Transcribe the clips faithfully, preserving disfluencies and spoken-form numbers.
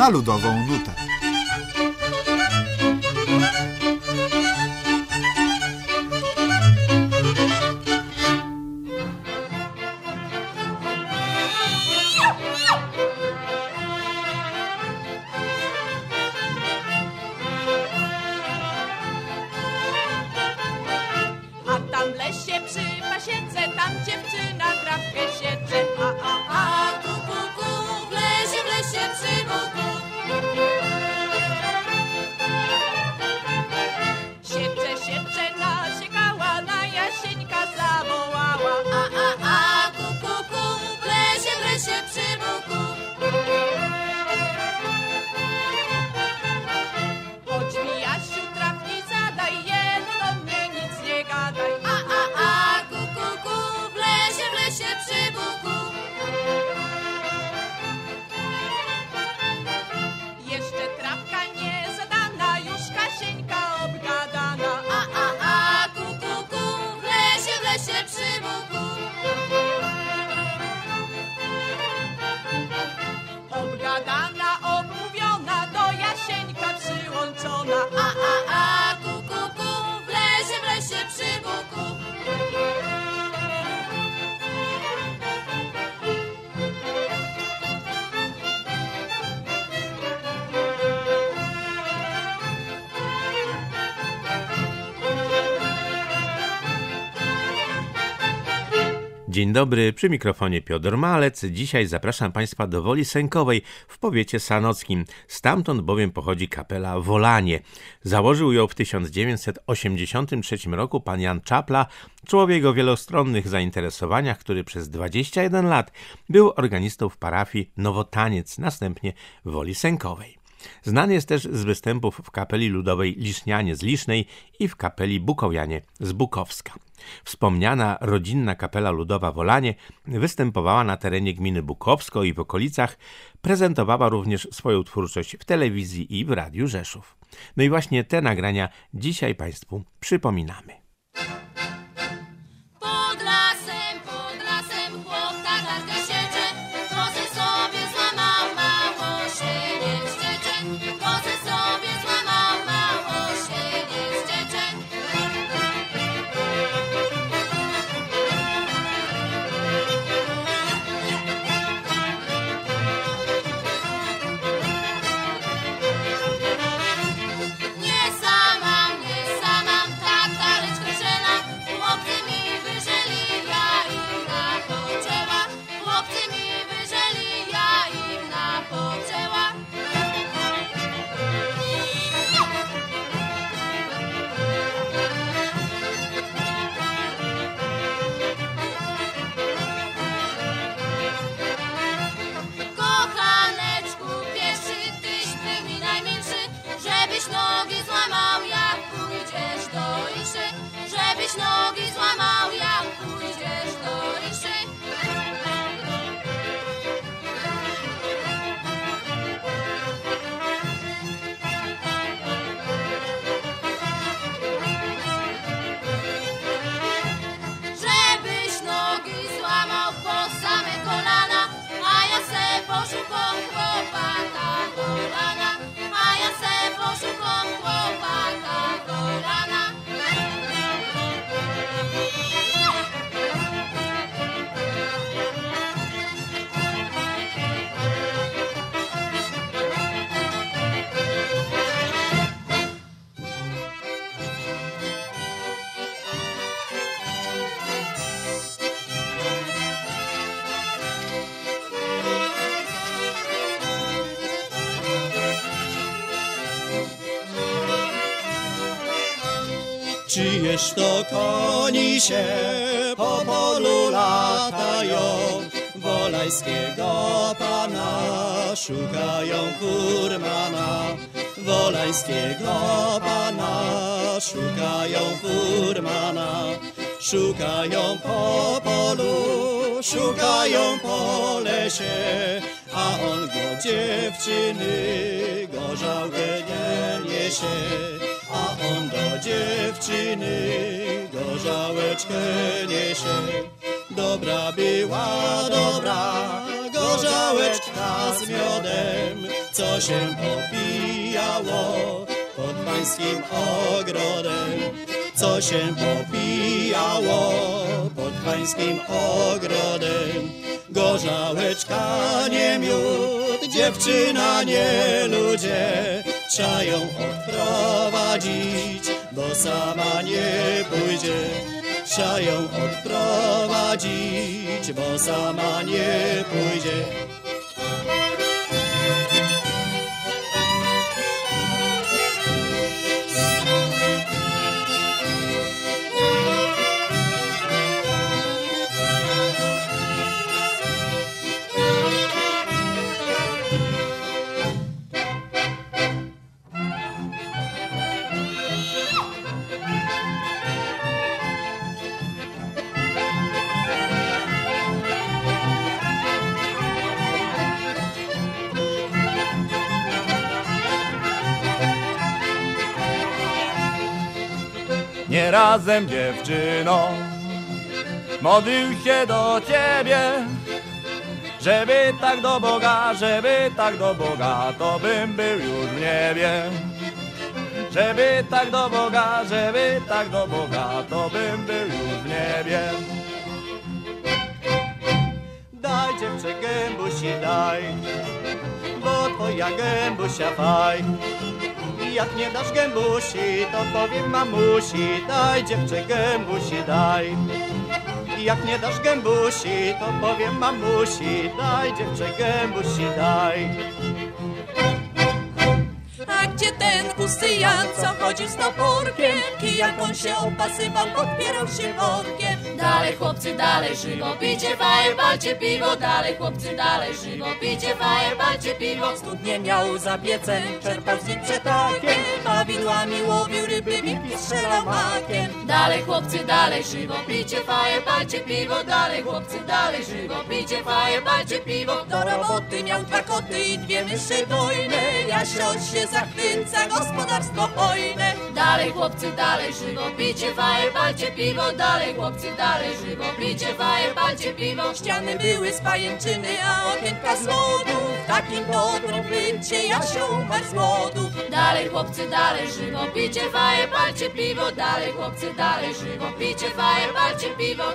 na ludową nutę. Dzień dobry, przy mikrofonie Piotr Malec. Dzisiaj zapraszam Państwa do Woli Sękowej w powiecie sanockim. Stamtąd bowiem pochodzi kapela Wolanie. Założył ją w tysiąc dziewięćset osiemdziesiątym trzecim roku pan Jan Czapla, człowiek o wielostronnych zainteresowaniach, który przez dwadzieścia jeden lat był organistą w parafii Nowotaniec, następnie Woli Sękowej. Znany jest też z występów w kapeli ludowej Lisznianie z Lisznej i w kapeli Bukowianie z Bukowska. Wspomniana rodzinna kapela ludowa Wolanie występowała na terenie gminy Bukowsko i w okolicach, prezentowała również swoją twórczość w telewizji i w Radiu Rzeszów. No i właśnie te nagrania dzisiaj Państwu przypominamy. Czyjeż to koni się po polu latają, Wolańskiego pana szukają furmana. Wolańskiego pana szukają furmana. Szukają po polu, szukają po lesie, a on go dziewczyny gorzałkę nie niesie. A on do dziewczyny gorzałeczkę niesie. Dobra była, dobra gorzałeczka z miodem, co co się popijało pod pańskim ogrodem, co się popijało pod pańskim ogrodem. Gorzałeczka nie miód, dziewczyna nie ludzie, trzeba ją odprowadzić, bo sama nie pójdzie. Trzeba ją odprowadzić, bo sama nie pójdzie. Nie razem, dziewczyno, modlił się do Ciebie, żeby tak do Boga, żeby tak do Boga, to bym był już w niebie. Żeby tak do Boga, żeby tak do Boga, to bym był już w niebie. Daj, dziewczę, gębusi, daj, bo twoja gębusia faj. Jak nie dasz gębusi, to powiem mamusi, daj, dziewczę, gębusi, daj. Jak nie dasz gębusi, to powiem mamusi, daj, dziewczę, gębusi, daj. A gdzie ten kusy Jan, co chodził z toporkiem? Kijak on się opasywał, podpierał się workiem. Dalej chłopcy, dalej żywo, pijcie fajer, palcie piwo. Dalej chłopcy, dalej żywo, pijcie fajer, palcie piwo. Studnie miał za piecem, czerpał z nich przetakiem, a widłami łowił ryby, wilki strzelał makiem. Dalej chłopcy, dalej żywo, pijcie fajer, palcie piwo. Dalej chłopcy, dalej żywo, pijcie fajer, palcie piwo. Do roboty miał dwa koty i dwie myszy dojne, Jasio się zachwyca, gospodarstwo hojne. Dalej chłopcy, dalej żywo, pijcie fajer, palcie piwo. Dalej chłopcy, dalej żywo, pijcie fajer, palcie piwo. Ściany były z pajęczyny, a okienka z lodu, w takim dobrym bycie Jasio umarł z głodu. Dalej chłopcy, dalej żywo, pijcie fajer, palcie piwo. Dalej chłopcy, dalej żywo, pijcie fajer, palcie piwo.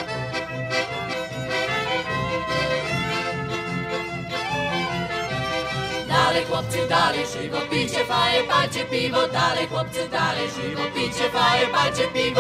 Dalej chłopcy, dalej żywo, pijcie fajer, palcie piwo. Dalej chłopcy, dalej żywo, pijcie fajer, palcie piwo.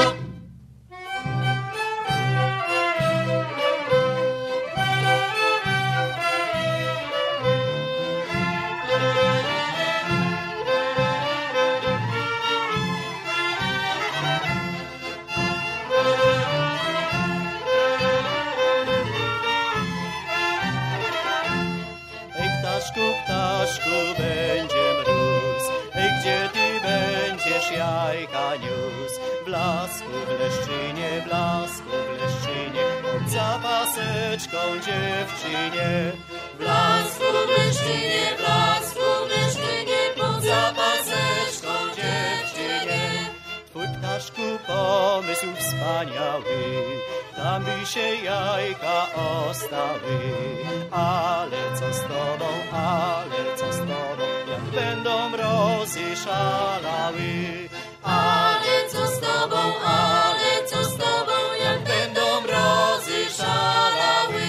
Ptaszku, ptaszku, będzie mróz. Ej, gdzie ty będziesz jajka niósł? Blasku w leszczynie, blasku w leszczynie, pod zapaseczką dziewczynie. Blasku w leszczynie, blasku w leszczynie, pod zapaseczką dziewczynie. Twój, ptaszku, pomysł wspaniały, tam by się jajka ostały. Ale co z tobą, ale co z tobą, jak będą mrozy szalały. Ale co z tobą, ale co z tobą, jak będą mrozy szalały.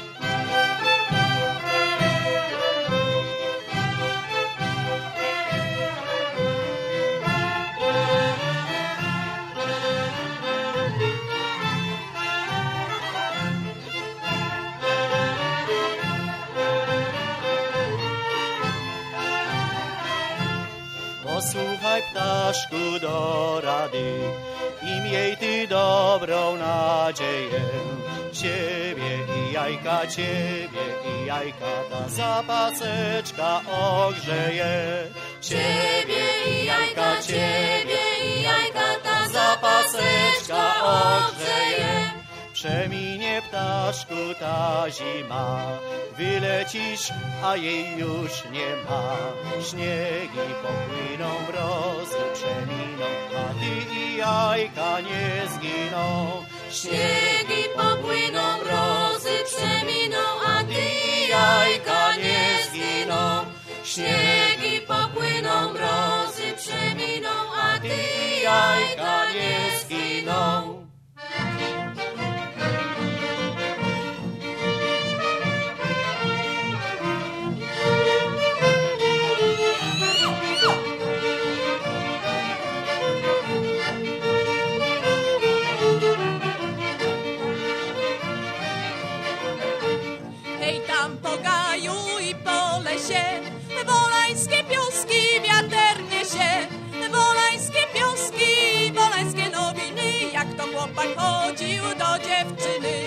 Posłuchaj, ptaszku, do rady i miej ty dobrą nadzieję. Ciebie i jajka, ciebie i jajka ta zapaseczka ogrzeje. Ciebie i jajka, ciebie i jajka ta zapaseczka ogrzeje. Przeminie, ptaszku, ta zima, wylecisz, a jej już nie ma. Śniegi popłyną, mrozy przeminą, a ty i jajka nie zginą. Śniegi popłyną, mrozy przeminą, a ty i jajka nie zginą. Śniegi popłyną, mrozy przeminą, a ty i jajka nie zginą. Hej, tam po gaju i po lesie, wolańskie pioski wiater niesie. Wolańskie pioski, wolańskie nowiny, jak to chłopak chodził do dziewczyny.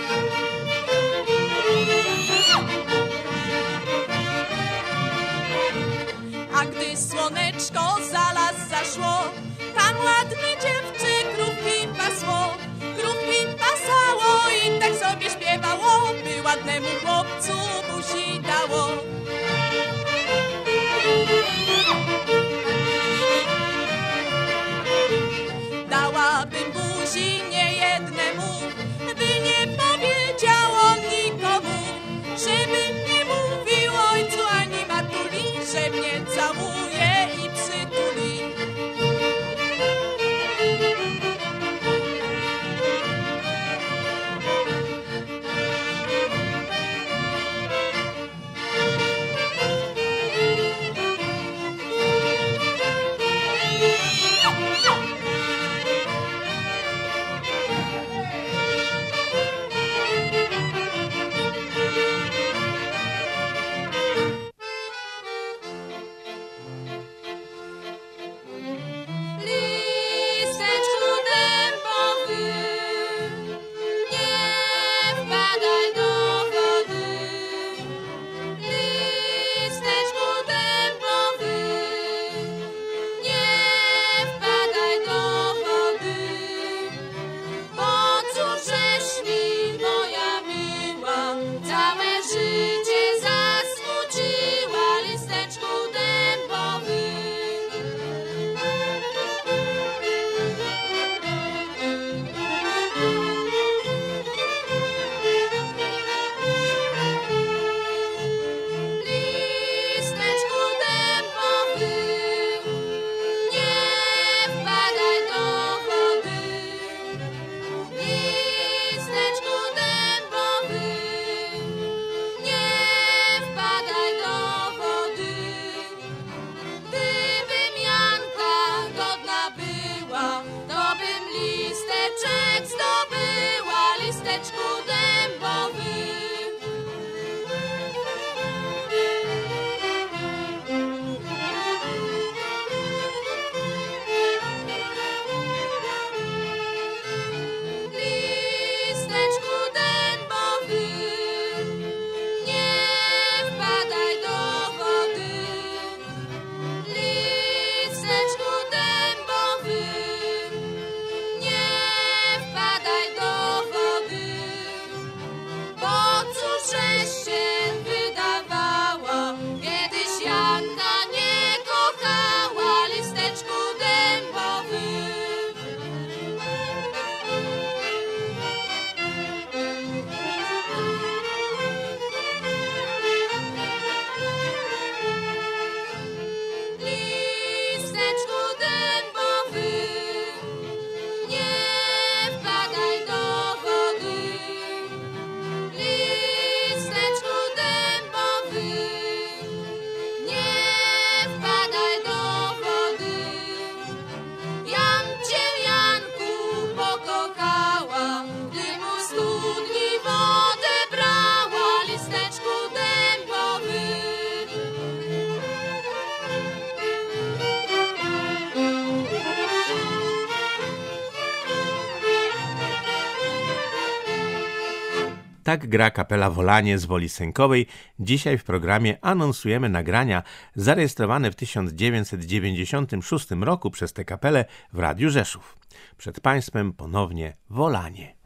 A gdy słoneczko za las zaszło, tam ładne dziewczę krówki pasło. Krówki pasało i tak sobie śpiewało, by ładnemu chłopcu buzi dało. Dałabym buzi niejednemu, by nie powiedział on nikomu, żeby nie mówił ojcu ani matuli, że mnie całuje i przytuli. Listeczku dębowy, nie wpadaj do wody. Listeczku dębowy, nie wpadaj do wody. Po cóżeś mi, moja miła, całe życie zasmuciła, listeczku dębowy. Listeczku dębowy, nie wpadaj do wody. Listeczku dębowy, nie wpadaj do wody. Gdybym Janka godna była, to bym listeczek zdobyła, listeczku dębowy. Listeczku dębowy, nie wpadaj do wody. Listeczku dębowy, nie wpadaj do wody. Po cóżeś się wydawała, kiedyś Janka nie kochała, listeczku dębowy. Listeczku dębowy, nie wpadaj do wody. Listeczku dębowy, nie wpadaj do wody. Jam cię, Janku, pokochała, gdy mu studni wodę brała, listeczku dębowy. Tak gra kapela Wolanie z Woli Sękowej. Dzisiaj w programie anonsujemy nagrania zarejestrowane w tysiąc dziewięćset dziewięćdziesiątym szóstym roku przez tę kapelę w Radiu Rzeszów. Przed Państwem ponownie Wolanie.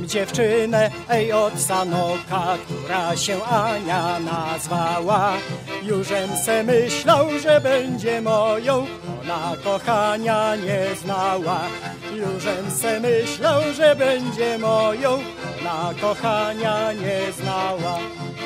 Znam dziewczynę, ej, od Sanoka, która się Ania nazwała. Jużem se myślał, że będzie moją, ona kochania nie znała. Jużem se myślał, że będzie moją, ona kochania nie znała.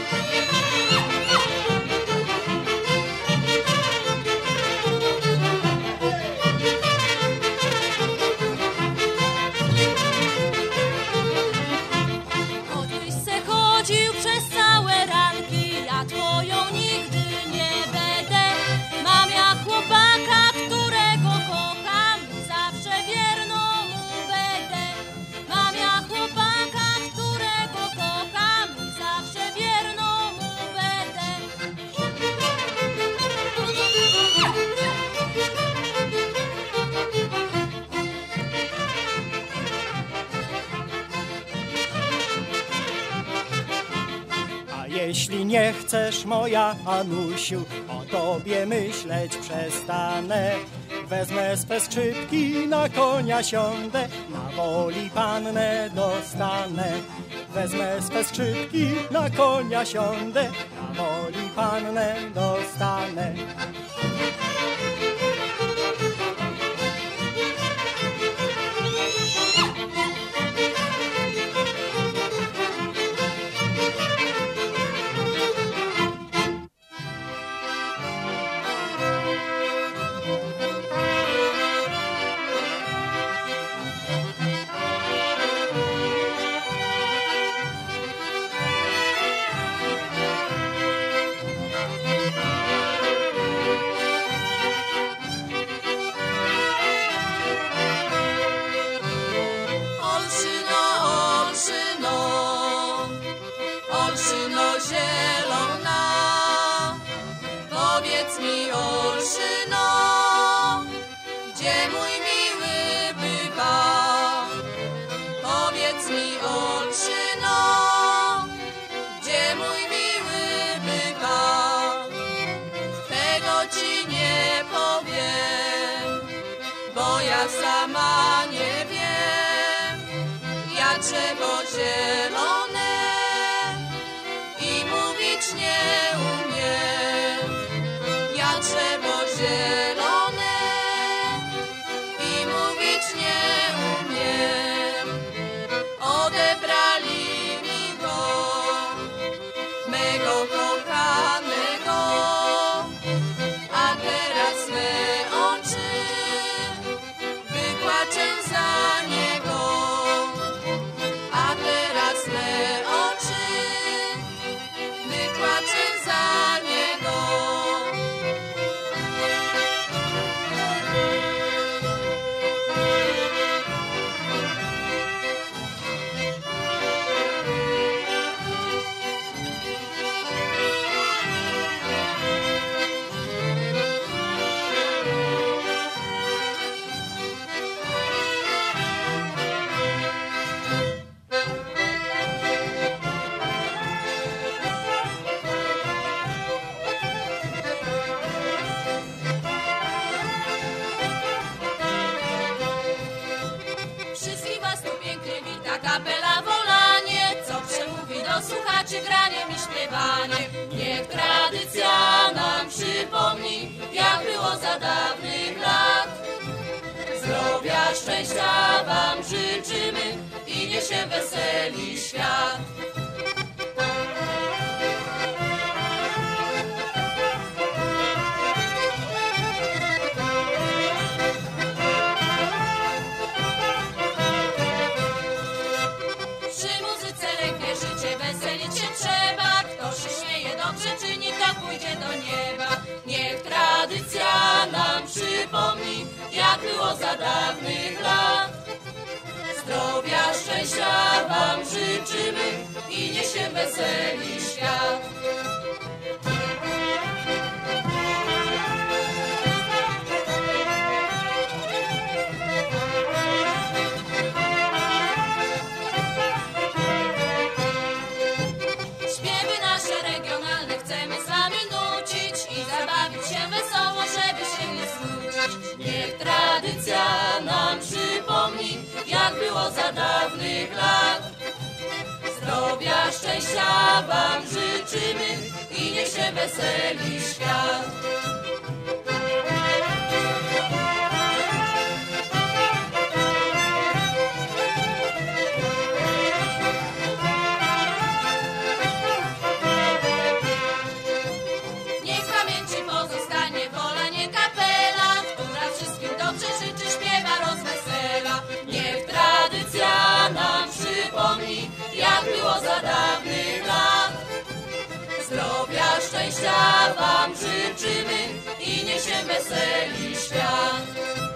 Jeśli nie chcesz, moja Anusiu, o tobie myśleć przestanę. Wezmę swe skrzypki, na konia siądę, na woli pannę dostanę. Wezmę swe skrzypki, na konia siądę, na woli pannę dostanę. Sama nie wiem, ja drzewo zielone i mówić nie umiem. Ja drzewo zielone i mówić nie umiem. Odebrali mi go, mego kochanego, a teraz me oczy płaczę za niego, a teraz me oczy wypłaczę za niego. Kapela Wolanie, co przemówi do słuchaczy graniem i śpiewaniem. Niech tradycja nam przypomni, jak było za dawnych lat. Zdrowia, szczęścia wam życzymy i niech się weseli świat. Pójdzie do nieba. Niech tradycja nam przypomni, jak było za dawnych lat. Zdrowia, szczęścia wam życzymy i niech się weseli świat. Niech tradycja nam przypomni, jak było za dawnych lat. szczęścia wam życzymy i niech się weseli świat. Niech w pamięci pozostanie Wolanie kapela, która wszystkim dobrze życzy, śpiewa, rozwesela. Niech tradycja nam przypomni, jak było za dawnych lat. Zdrowia, szczęścia wam życzymy i niech się weseli świat.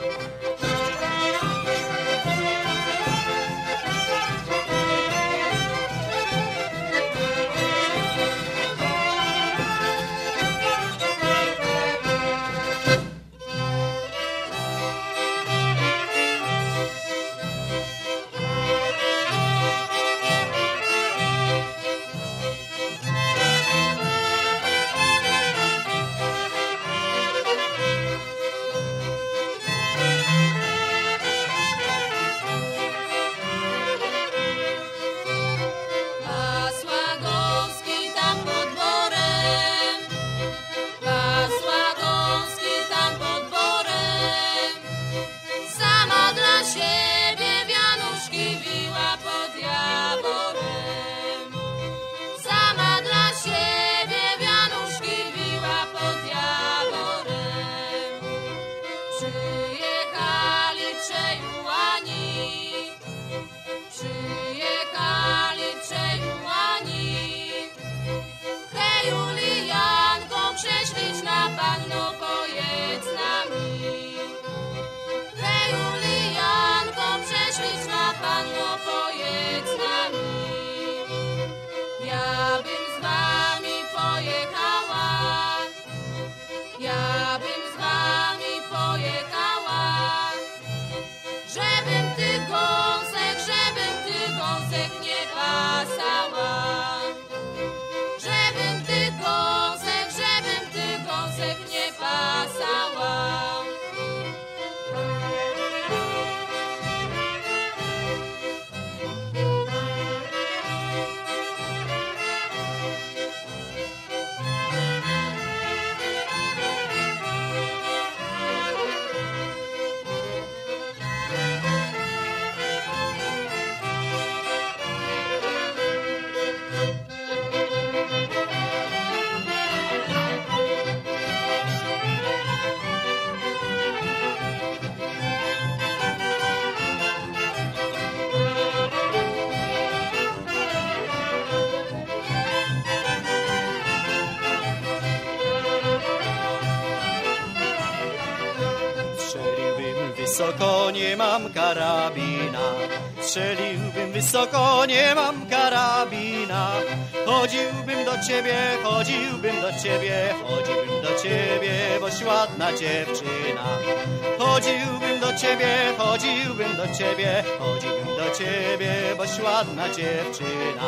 Wysoko, nie mam karabina, strzeliłbym wysoko, nie mam karabina. Chodziłbym do ciebie, chodziłbym do ciebie, chodziłbym do ciebie, boś ładna dziewczyna. Chodziłbym do ciebie, chodziłbym do ciebie, chodziłbym do ciebie, boś ładna dziewczyna.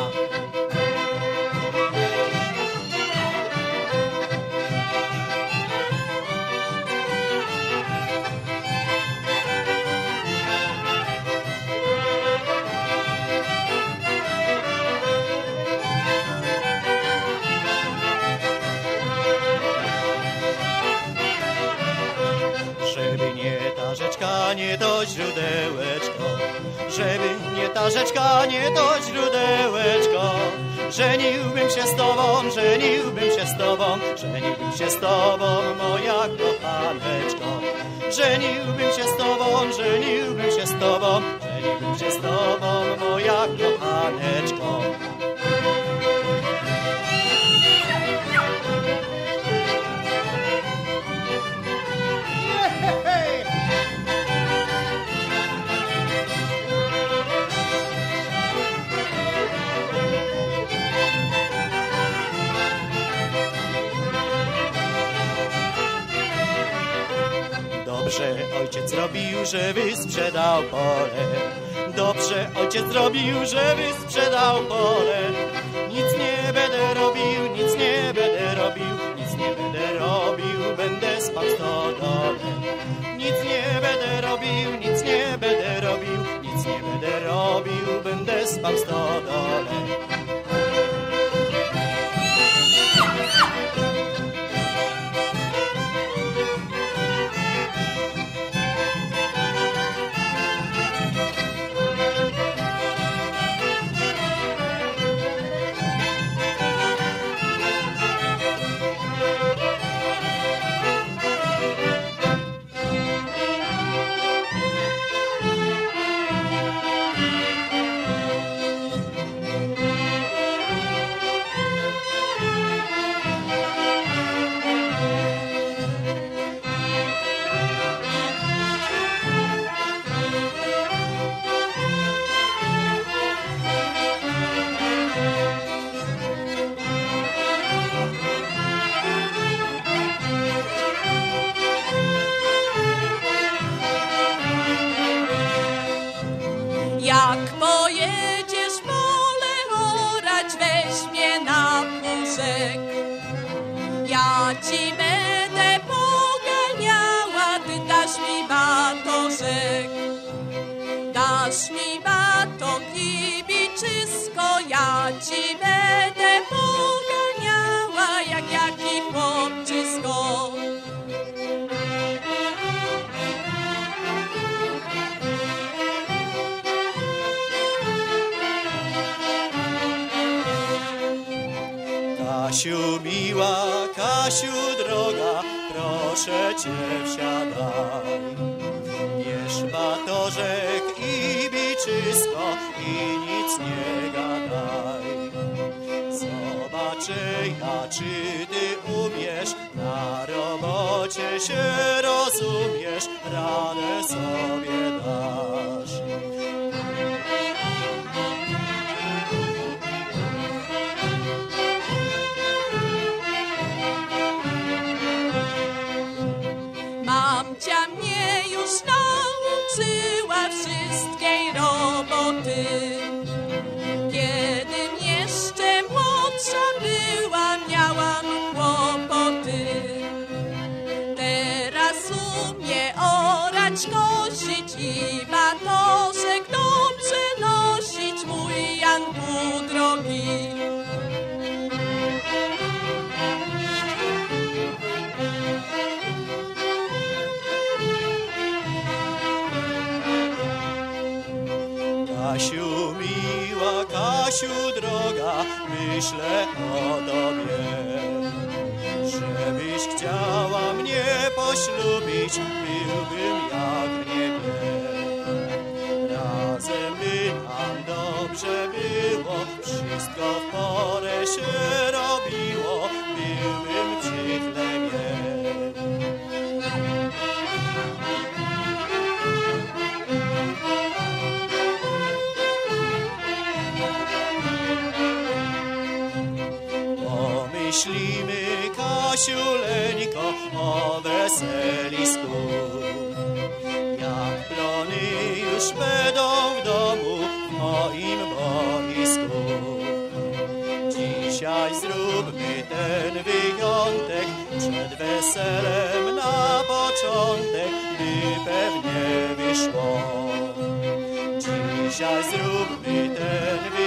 Nie to źródełeczko, żeby nie ta rzeczka, nie to źródełeczko. Żeniłbym się z tobą, żeniłbym się z tobą, żeniłbym się z tobą, moja kochaneczko. Żeniłbym się z tobą, żeniłbym się z tobą, żeniłbym się z tobą, moja kochaneczko. Dobrze ojciec zrobił, że wysprzedał pole. Dobrze ojciec zrobił, że wysprzedał pole. Nic nie będę robił, nic nie będę robił, nic nie będę robił, będę spał w stodole. Nic nie będę robił, nic nie będę robił, nic nie będę robił, będę spał w stodole. Jak pojedziesz pole orać, weź mnie na puszek. Ja ci będę poganiała, ty dasz mi batożek. Dasz mi batok i biczysko, ja ci będę poganiała, jak jaki chłopczysko. Kasiu miła, Kasiu droga, proszę cię wsiadaj. Bierz batożek i biczysko i nic nie gadaj. Zobaczę ja, czy ty umiesz, na robocie się rozumiesz, radę sobie dasz. Mamcia mnie już nauczyła wszystkiej roboty. Kiedym jeszcze młodsza była, miałam kłopoty. Teraz umie orać, kosić i batożek dobrze nosić, mój Janku drogi. Kasiu miła, Kasiu droga, myślę o tobie. Żebyś chciała mnie poślubić, byłbym jak w niebie. Razem by nam dobrze było, wszystko w porę się robiło, byłbym przy chlebie. Myślimy, Kasiuleńko, o weselisku. Jak plony już będą w domu, w moim boisku. Dzisiaj zróbmy ten wyjątek, przed weselem na początek, by pewnie wyszło. Dzisiaj zróbmy ten wyjątek,